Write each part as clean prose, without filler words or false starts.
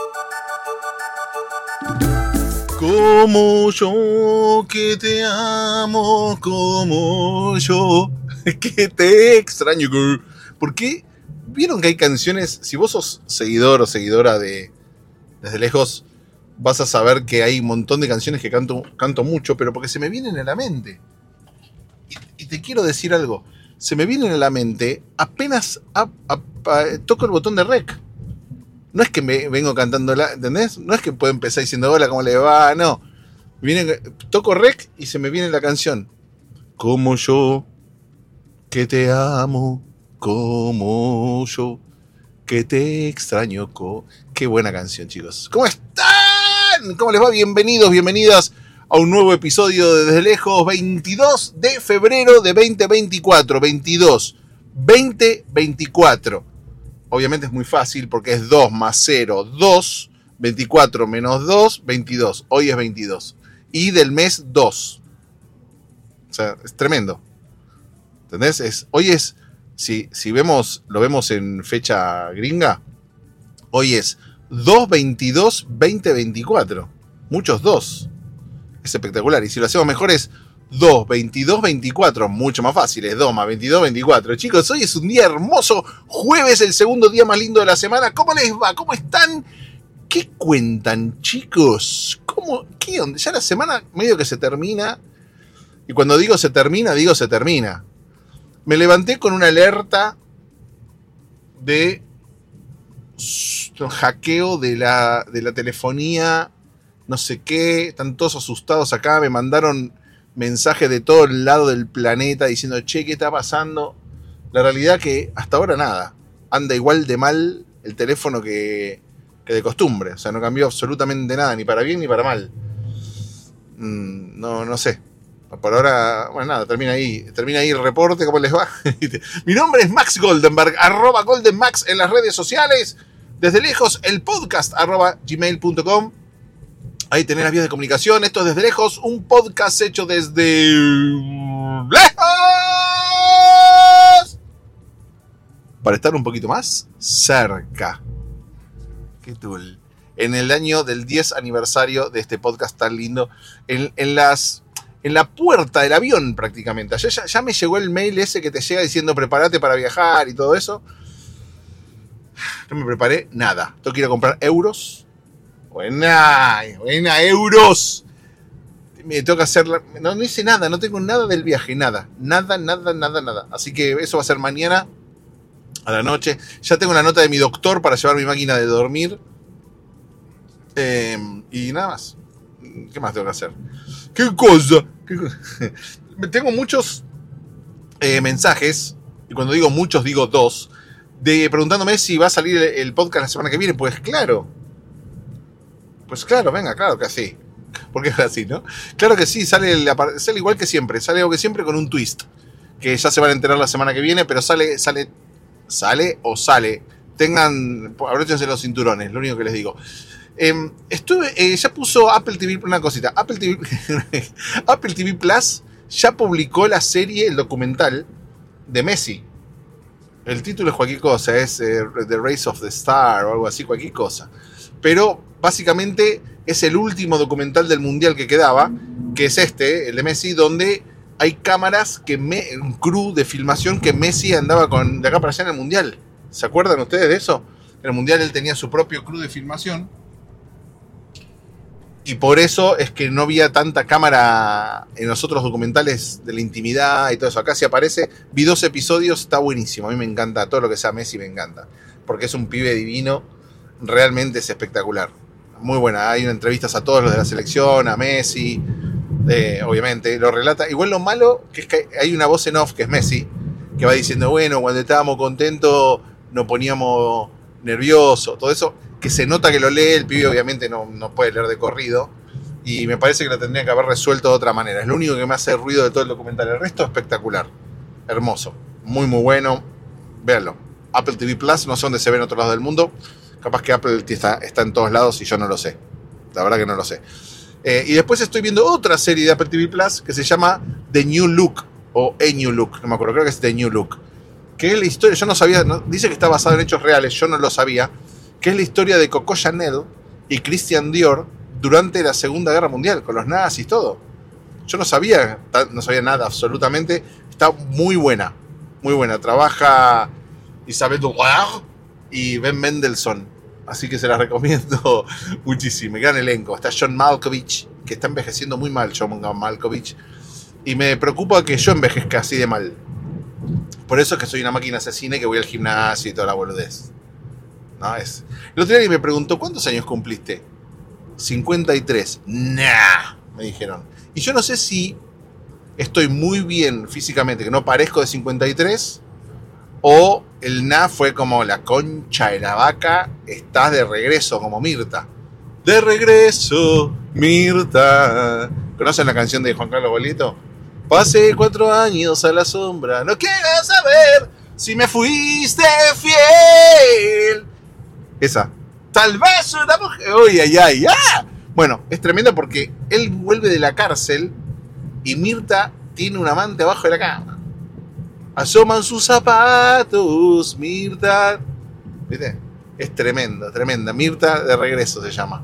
Como yo que te amo, como yo que te extraño. ¿Por qué? ¿Vieron que hay canciones? Si vos sos seguidor o seguidora de Desde Lejos, vas a saber que hay un montón de canciones que canto mucho, pero porque se me vienen a la mente. Y te quiero decir algo. Se me vienen a la mente apenas toco el botón de rec. No es que me vengo cantando, ¿entendés? No es que puedo empezar diciendo hola, ¿cómo le va? No. Toco rec y se me viene la canción. Como yo que te amo, como yo que te extraño. Qué buena canción, chicos. ¿Cómo están? ¿Cómo les va? Bienvenidos, bienvenidas a un nuevo episodio de Desde Lejos, 22 de febrero de 2024. 2024. Obviamente es muy fácil porque es 2 más 0, 2, 24 menos 2, 22. Hoy es 22. Y del mes 2. O sea, es tremendo. ¿Entendés? Hoy es, si lo vemos en fecha gringa, hoy es 2-22-2024. Muchos 2. Es espectacular. Y si lo hacemos mejor es 2-22-24. Mucho más fácil. Es 2 más 22-24. Chicos, hoy es un día hermoso. Jueves, el segundo día más lindo de la semana. ¿Cómo les va? ¿Cómo están? ¿Qué cuentan, chicos? ¿Qué onda? Ya la semana medio que se termina. Y cuando digo se termina, digo se termina. Me levanté con una alerta de hackeo de la telefonía, no sé qué. Están todos asustados acá. Me mandaron mensajes de todo el lado del planeta diciendo, che, ¿qué está pasando? La realidad que hasta ahora nada. Anda igual de mal el teléfono que de costumbre. O sea, no cambió absolutamente nada, ni para bien ni para mal. No sé. Por ahora, bueno, nada, termina ahí el reporte. ¿Cómo les va? Mi nombre es Max Goldenberg, @GoldenMax en las redes sociales. Desde Lejos, el podcast, @gmail.com. Ahí tenés las vías de comunicación. Esto es Desde Lejos, un podcast hecho desde lejos para estar un poquito más cerca. Qué tool. En el año del 10 aniversario de este podcast tan lindo, en la puerta del avión prácticamente. Ayer ya me llegó el mail ese que te llega diciendo prepárate para viajar y todo eso. No me preparé nada. Tengo que ir a comprar euros. Buena, euros. Me tengo que hacer. No hice nada, no tengo nada del viaje, nada. Nada. Así que eso va a ser mañana a la noche. Ya tengo la nota de mi doctor para llevar mi máquina de dormir. Y nada más. ¿Qué más tengo que hacer? ¿Qué cosa? Tengo muchos mensajes, y cuando digo muchos digo 2, preguntándome si va a salir el podcast la semana que viene. Pues claro, venga, claro que sí. Porque es así, ¿no? Claro que sí, sale igual que siempre, sale algo que siempre con un twist, que ya se van a enterar la semana que viene, pero sale. Abróchense los cinturones, lo único que les digo. Ya puso Apple TV, una cosita, Apple TV Plus ya publicó la serie, el documental de Messi. El título es cualquier cosa, es The Race of the Star o algo así, cualquier cosa. Pero básicamente es el último documental del Mundial que quedaba, que es el de Messi, donde hay cámaras, un crew de filmación que Messi andaba de acá para allá en el Mundial. ¿Se acuerdan ustedes de eso? En el Mundial él tenía su propio crew de filmación. Y por eso es que no había tanta cámara en los otros documentales de la intimidad y todo eso. Acá sí aparece. Vi 2 episodios, está buenísimo. A mí me encanta, todo lo que sea Messi me encanta. Porque es un pibe divino, realmente es espectacular. Muy buena, hay entrevistas a todos los de la selección, a Messi, obviamente, lo relata. Igual lo malo que es que hay una voz en off que es Messi, que va diciendo, bueno, cuando estábamos contentos nos poníamos nerviosos, todo eso. Que se nota que lo lee, el pibe obviamente no puede leer de corrido, y me parece que lo tendría que haber resuelto de otra manera. Es lo único que me hace ruido de todo el documental. El resto espectacular, hermoso, muy muy bueno. Véanlo, Apple TV Plus, no sé dónde se ve en otro lado del mundo. Capaz que Apple está en todos lados y yo no lo sé, la verdad que no lo sé. Y después estoy viendo otra serie de Apple TV Plus que se llama The New Look, o A New Look, no me acuerdo, creo que es The New Look, que es la historia, yo no sabía, dice que está basado en hechos reales, yo no lo sabía, que es la historia de Coco Chanel y Christian Dior durante la Segunda Guerra Mundial, con los nazis y todo. Yo no sabía nada absolutamente. Está muy buena, muy buena. Trabaja Isabelle Huppert y Ben Mendelsohn, así que se la recomiendo muchísimo. Gran elenco. Está John Malkovich, que está envejeciendo muy mal, John Malkovich, y me preocupa que yo envejezca así de mal. Por eso es que soy una máquina asesina y que voy al gimnasio y toda la boludez. No, es. El otro día me preguntó, ¿cuántos años cumpliste? 53. Nah, me dijeron. Y yo no sé si estoy muy bien físicamente, que no parezco de 53, o el nah fue como la concha de la vaca, estás de regreso, como Mirta. De regreso, Mirta. ¿Conocen la canción de Juan Carlos Bolito? Pasé 4 años a la sombra, no quiero saber si me fuiste fiel. Esa. Tal vez una mujer. Uy, ay, ay, ¡ah! Bueno, es tremendo porque él vuelve de la cárcel y Mirta tiene un amante abajo de la cama. Asoman sus zapatos, Mirta. ¿Viste? Es tremenda. Mirta de regreso se llama.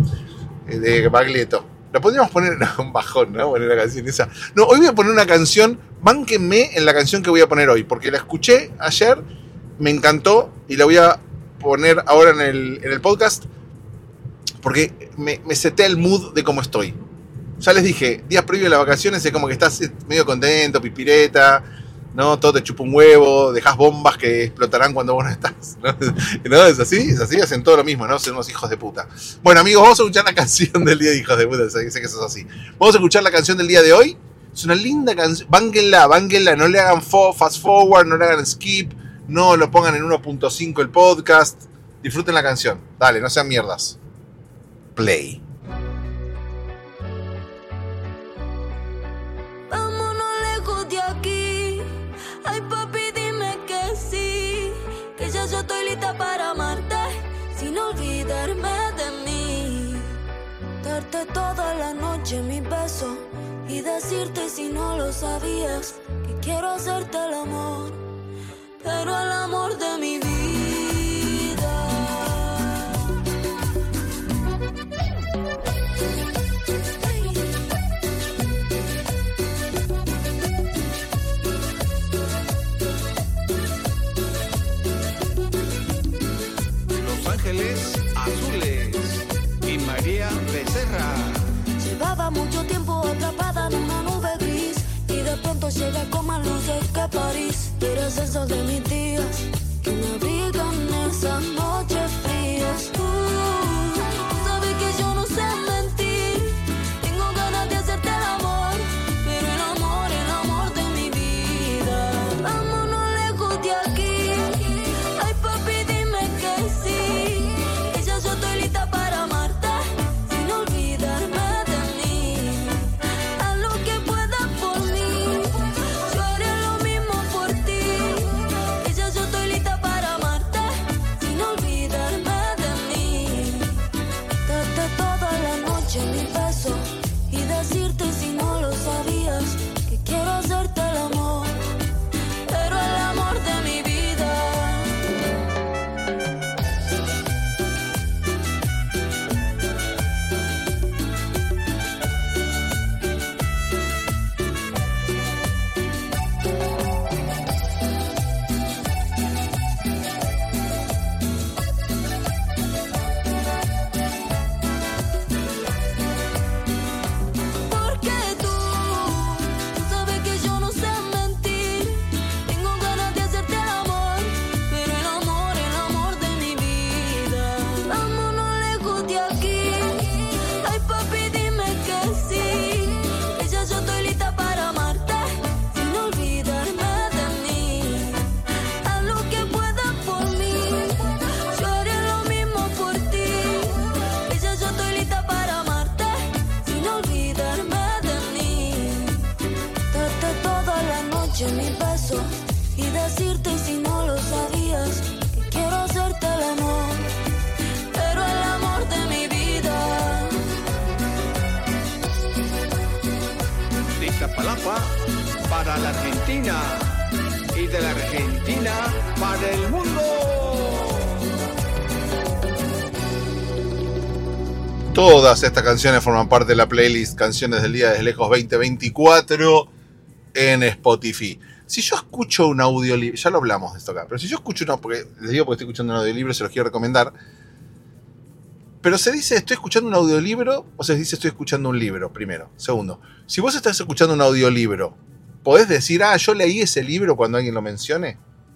De Baglietto. La podríamos poner un bajón, ¿no? Poner la canción esa. No, hoy voy a poner una canción. Bánquenme en la canción que voy a poner hoy, porque la escuché ayer, me encantó y la voy a poner ahora en el podcast, porque me seté el mood de cómo estoy. Ya les dije, días previos a las vacaciones es como que estás medio contento, pipireta, ¿no? Todo te chupa un huevo, dejas bombas que explotarán cuando vos no estás, ¿no? ¿No? Es así, hacen todo lo mismo, ¿no? Son unos hijos de puta. Bueno, amigos, vamos a escuchar la canción del día de hijos de puta, sé que eso es así. Vamos a escuchar la canción del día de hoy. Es una linda canción, bánguenla, no le hagan fast forward, no le hagan skip, no lo pongan en 1.5 el podcast. Disfruten la canción. Dale, no sean mierdas. Play. Vámonos lejos de aquí. Ay, papi, dime que sí. Que ya yo estoy lista para amarte, sin olvidarme de mí. Darte toda la noche mi beso y decirte, si no lo sabías, que quiero hacerte el amor, pero el amor de mi vida. Los Ángeles Azules y María Becerra. Llevaba mucho tiempo atrapada en una nube gris y de pronto llega con más luces que París. Eres el sol de mis días que me abrigan esas noches frías. Sabes que yo no sé mentir, tengo ganas de hacerte el amor, pero el amor de mi vida. Vámonos lejos de aquí. Ay, papi, dime que sí, que ya yo estoy lista para amarte, sin olvidarme de mí. Haz lo que puedas por mí, yo haré lo mismo por ti. Que ya yo estoy lista para amarte, sin olvidarme de mí. Darte toda la noche mi beso y decirte, si no lo sabías, que quiero hacerte el amor, pero el amor de mi vida. Porque tú sabes que yo no sé mentir, tengo ganas de hacerte el amor, pero el amor de mi vida. Vámonos lejos de aquí. Ay, papi, dime que sí, que ya yo estoy lista para amarte, sin olvidarme de mí. Haz lo que puedas por mí, yo haré lo mismo por ti. Que ya yo estoy lista para amarte, sin olvidarme de mí. Darte toda la noche mi beso y decirte, si no lo sabías, que quiero hacerte el amor, pero el amor de mi vida. De Iztapalapa para la Argentina y de la Argentina para el mundo. Todas estas canciones forman parte de la playlist Canciones del Día desde Lejos 2024 en Spotify. Si yo escucho un audiolibro, ya lo hablamos de esto acá, pero si yo escucho porque les digo porque estoy escuchando un audiolibro, se los quiero recomendar. Pero se dice estoy escuchando un audiolibro o se dice estoy escuchando un libro, primero. Segundo, si vos estás escuchando un audiolibro, ¿podés decir, yo leí ese libro cuando alguien lo mencione?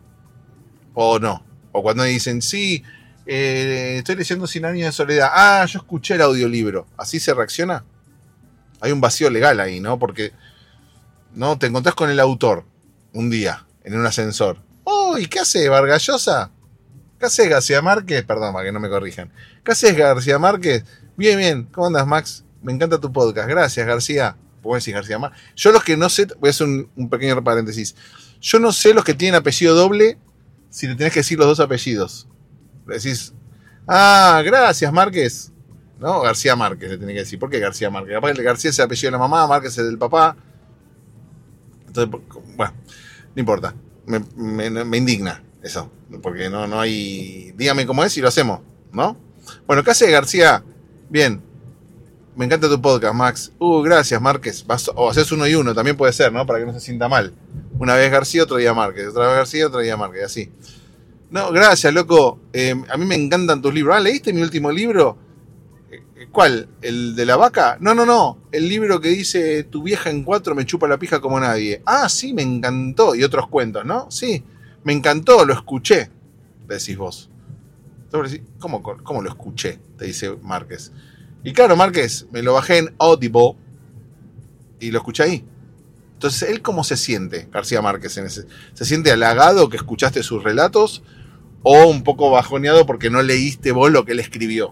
¿O no? O cuando dicen, sí, estoy leyendo 100 años de soledad. Yo escuché el audiolibro. ¿Así se reacciona? Hay un vacío legal ahí, ¿no? Porque no te encontrás con el autor un día en un ascensor. ¿Y qué hace Vargas Llosa? ¿Qué haces García Márquez? Perdón, para que no me corrijan. ¿Qué haces García Márquez? Bien, bien. ¿Cómo andas, Max? Me encanta tu podcast. Gracias, García. ¿Puedo decir García Márquez? Yo los que no sé, voy a hacer un pequeño paréntesis. Yo no sé los que tienen apellido doble si le tenés que decir los dos apellidos. Le decís, gracias, Márquez. No, García Márquez le tenés que decir. ¿Por qué García Márquez? Capaz que García es el apellido de la mamá, Márquez es el papá. Entonces, bueno, no importa. Me indigna eso. Porque no hay... Dígame cómo es y lo hacemos, ¿no? Bueno, ¿qué hace García? Bien. Me encanta tu podcast, Max. Gracias, Márquez. O haces uno y uno, también puede ser, ¿no? Para que no se sienta mal. Una vez García, otro día Márquez. Otra vez García, otro día Márquez. Así. No, gracias, loco. A mí me encantan tus libros. ¿Leíste mi último libro? ¿Cuál? ¿El de la vaca? No. El libro que dice tu vieja en 4 me chupa la pija como nadie. Sí, me encantó. Y otros cuentos, ¿no? Sí, me encantó, lo escuché. Decís vos. Entonces, ¿cómo lo escuché? Te dice Márquez. Y claro, Márquez, me lo bajé en Audible y lo escuché ahí. Entonces, ¿él cómo se siente, García Márquez? ¿Se siente halagado que escuchaste sus relatos o un poco bajoneado porque no leíste vos lo que él escribió?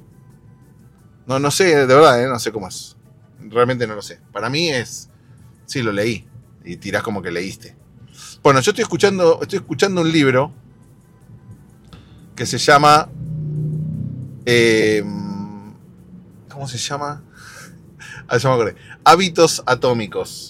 No sé, de verdad, no sé cómo es. Realmente no lo sé. Para mí sí, lo leí. Y tirás como que leíste. Bueno, yo estoy escuchando un libro que se llama... ¿cómo se llama? Ya me acordé. Hábitos Atómicos.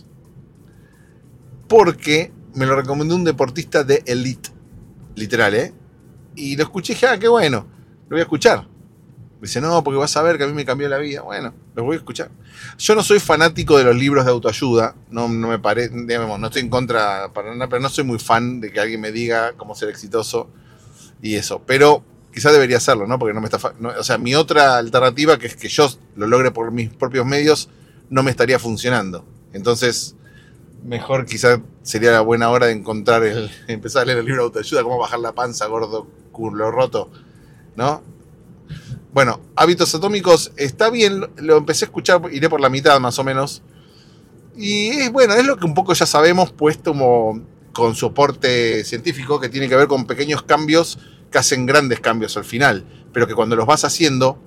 Porque me lo recomendó un deportista de elite. Literal, ¿eh? Y lo escuché y dije, qué bueno. Lo voy a escuchar. Me dice, no, porque vas a ver que a mí me cambió la vida. Bueno, lo voy a escuchar. Yo no soy fanático de los libros de autoayuda. No me parece, digamos, no estoy en contra para nada, pero no soy muy fan de que alguien me diga cómo ser exitoso y eso. Pero quizás debería hacerlo, ¿no? Porque no me está... o sea, mi otra alternativa, que es que yo lo logre por mis propios medios, no me estaría funcionando. Entonces, mejor quizás sería la buena hora de empezar a leer el libro de autoayuda, cómo bajar la panza, gordo, culo roto, ¿no? Bueno, Hábitos Atómicos está bien, lo empecé a escuchar, iré por la mitad más o menos. Y es lo que un poco ya sabemos, puesto como con soporte científico, que tiene que ver con pequeños cambios que hacen grandes cambios al final, pero que cuando los vas haciendo,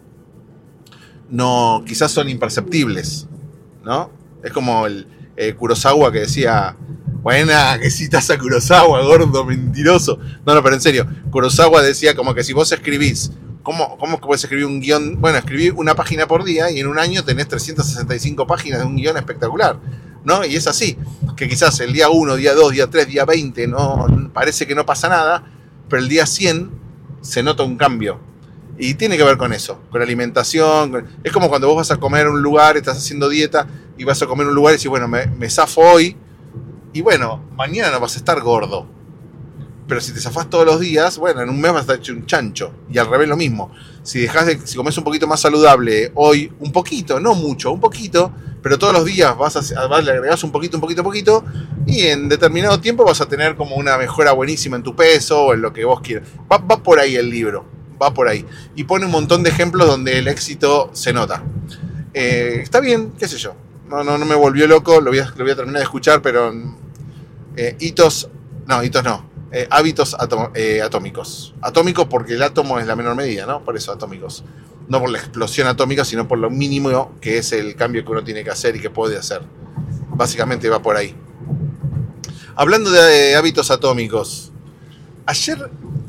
no, quizás son imperceptibles, ¿no? Es como el Kurosawa que decía, buena, que citas a Kurosawa, gordo, mentiroso. No, pero en serio, Kurosawa decía como que si vos escribís, ¿cómo puedes escribir un guión? Bueno, escribí una página por día y en un año tenés 365 páginas de un guión espectacular, ¿no? Y es así, que quizás el día 1, día 2, día 3, día 20, no, parece que no pasa nada, pero el día 100 se nota un cambio. Y tiene que ver con eso, con alimentación. Es como cuando vos vas a comer a un lugar, estás haciendo dieta y vas a comer en un lugar y decís, bueno, me zafo hoy y bueno, mañana no vas a estar gordo. Pero si te zafás todos los días, bueno, en un mes vas a estar hecho un chancho. Y al revés lo mismo. Si comes un poquito más saludable hoy, un poquito, no mucho, un poquito, pero todos los días le agregás un poquito, y en determinado tiempo vas a tener como una mejora buenísima en tu peso o en lo que vos quieras. Va por ahí el libro, va por ahí. Y pone un montón de ejemplos donde el éxito se nota. Está bien, qué sé yo. No me volvió loco, lo voy a terminar de escuchar, pero hitos no. Hábitos atómicos. Atómicos porque el átomo es la menor medida, ¿no? Por eso atómicos. No por la explosión atómica, sino por lo mínimo que es el cambio que uno tiene que hacer y que puede hacer. Básicamente va por ahí. Hablando de hábitos atómicos, ayer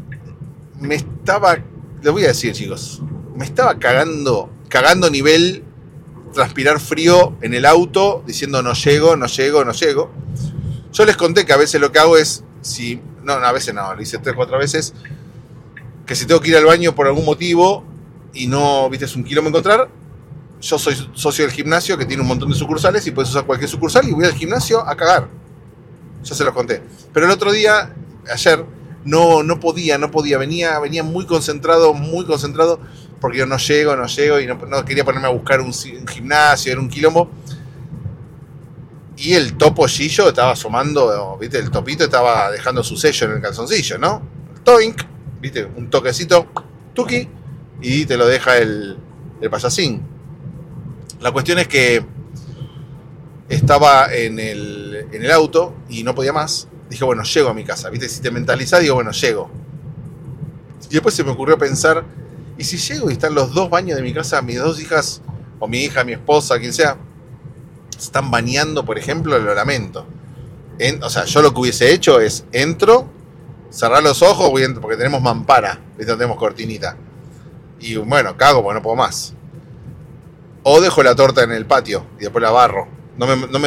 les voy a decir, chicos, me estaba cagando nivel transpirar frío en el auto, diciendo no llego. Yo les conté que a veces lo que hago es, a veces no, lo hice 3-4 veces, que si tengo que ir al baño por algún motivo y no, viste, es un quilombo encontrar, yo soy socio del gimnasio que tiene un montón de sucursales y puedes usar cualquier sucursal y voy al gimnasio a cagar. Ya se los conté. Pero el otro día, ayer, no podía. Venía muy concentrado, porque yo no llego y no quería ponerme a buscar un gimnasio, era un quilombo. Y el topo Gillo estaba asomando, ¿viste? El topito estaba dejando su sello en el calzoncillo, ¿no? Toink, ¿viste? Un toquecito, tuki, y te lo deja el payasín. La cuestión es que estaba en el auto y no podía más. Dije, bueno, llego a mi casa, ¿viste? Si te mentalizás, digo, bueno, llego. Y después se me ocurrió pensar, ¿y si llego y están los dos baños de mi casa, mis dos hijas, o mi hija, mi esposa, quien sea, se están bañando, por ejemplo? Lo lamento. O sea, yo lo que hubiese hecho es, entro, cerrar los ojos, porque tenemos mampara, ¿viste? No tenemos cortinita. Y bueno, cago porque no puedo más. O dejo la torta en el patio y después la barro. No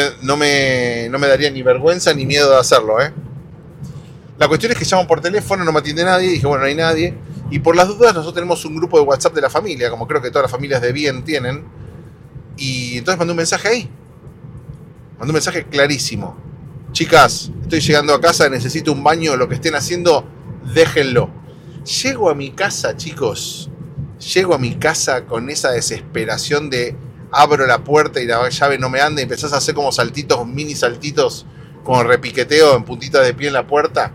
me daría ni vergüenza ni miedo de hacerlo, ¿eh? La cuestión es que llamo por teléfono, no me atiende nadie. Y dije, bueno, no hay nadie. Y por las dudas, nosotros tenemos un grupo de WhatsApp de la familia, como creo que todas las familias de bien tienen. Y entonces mandé un mensaje ahí. Mandé un mensaje clarísimo. Chicas, estoy llegando a casa, necesito un baño, lo que estén haciendo, déjenlo. Llego a mi casa, chicos. Llego a mi casa con esa desesperación de abro la puerta y la llave no me anda y empezás a hacer como saltitos, mini saltitos, como repiqueteo en puntitas de pie en la puerta.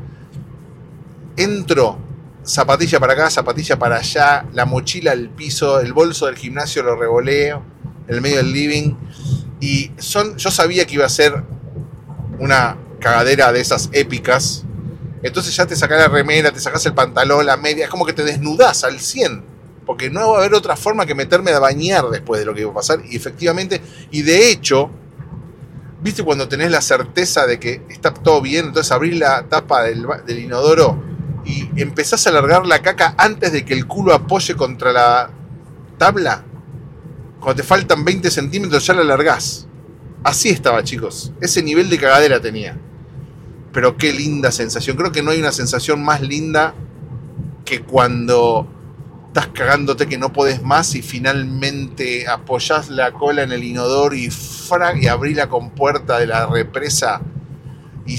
Entro, zapatilla para acá, zapatilla para allá, la mochila al piso, el bolso del gimnasio lo revoleo en el medio del living. Y yo sabía que iba a ser una cagadera de esas épicas. Entonces ya te sacás la remera, te sacás el pantalón, la media, es como que te desnudás al 100%. Porque no va a haber otra forma que meterme a bañar después de lo que iba a pasar. Y efectivamente, y de hecho, ¿viste cuando tenés la certeza de que está todo bien? Entonces abrís la tapa del inodoro y empezás a largar la caca antes de que el culo apoye contra la tabla. Cuando te faltan 20 centímetros ya la largás. Así estaba, chicos. Ese nivel de cagadera tenía. Pero qué linda sensación. Creo que no hay una sensación más linda que cuando estás cagándote que no podés más y finalmente apoyás la cola en el inodoro y abrís la compuerta de la represa y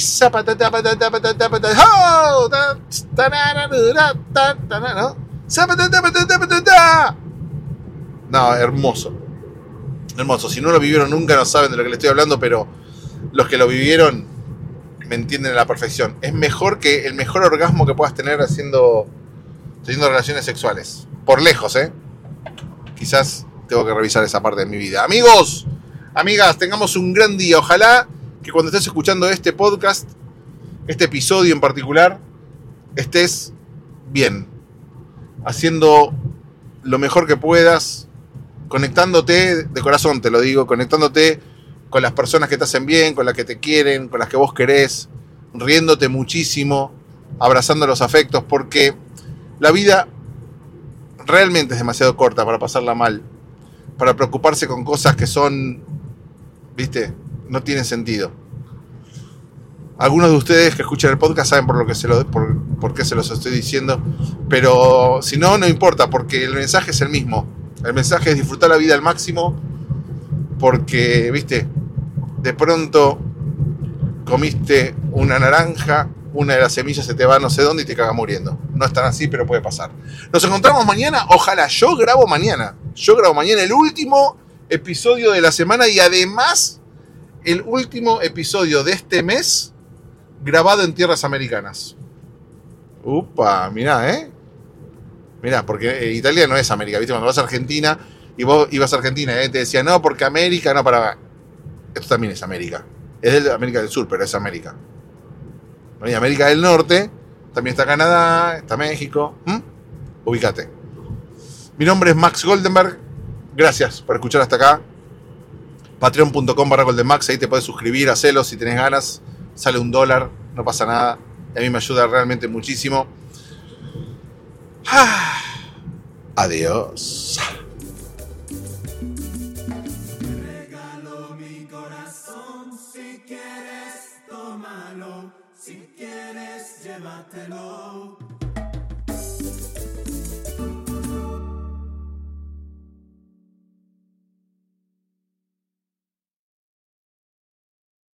no, hermoso. Hermoso. Si no lo vivieron nunca no saben de lo que les estoy hablando, pero los que lo vivieron me entienden a la perfección. Es mejor que el mejor orgasmo que puedas tener teniendo relaciones sexuales. Por lejos, ¿eh? Quizás tengo que revisar esa parte de mi vida. Amigos, amigas, tengamos un gran día. Ojalá que cuando estés escuchando este podcast, este episodio en particular, estés bien. Haciendo lo mejor que puedas. Conectándote, de corazón te lo digo, conectándote con las personas que te hacen bien, con las que te quieren, con las que vos querés. Riéndote muchísimo. Abrazando los afectos, porque la vida realmente es demasiado corta para pasarla mal, para preocuparse con cosas que son, ¿viste? No tienen sentido. Algunos de ustedes que escuchan el podcast saben por qué se los estoy diciendo, pero si no, no importa, porque el mensaje es el mismo. El mensaje es disfrutar la vida al máximo, porque, ¿viste? De pronto comiste una naranja, una de las semillas se te va no sé dónde y te caga muriendo. No es tan así, pero puede pasar. Nos encontramos mañana. Ojalá. Yo grabo mañana el último episodio de la semana y además el último episodio de este mes grabado en tierras americanas. Upa, mirá, Mirá, porque Italia no es América, ¿viste? Cuando vas a Argentina y vos ibas a Argentina te decía, no, porque América, no, para. Esto también es América. Es de América del Sur, pero es América. Y América del Norte, también está Canadá, está México. Ubícate. Mi nombre es Max Goldenberg. Gracias por escuchar hasta acá. Patreon.com/Goldenmax. Ahí te puedes suscribir, hacelo si tenés ganas. Sale $1, no pasa nada. Y a mí me ayuda realmente muchísimo. Adiós. Regalo mi corazón, si quieres, tómalo. Si quieres, llévatelo.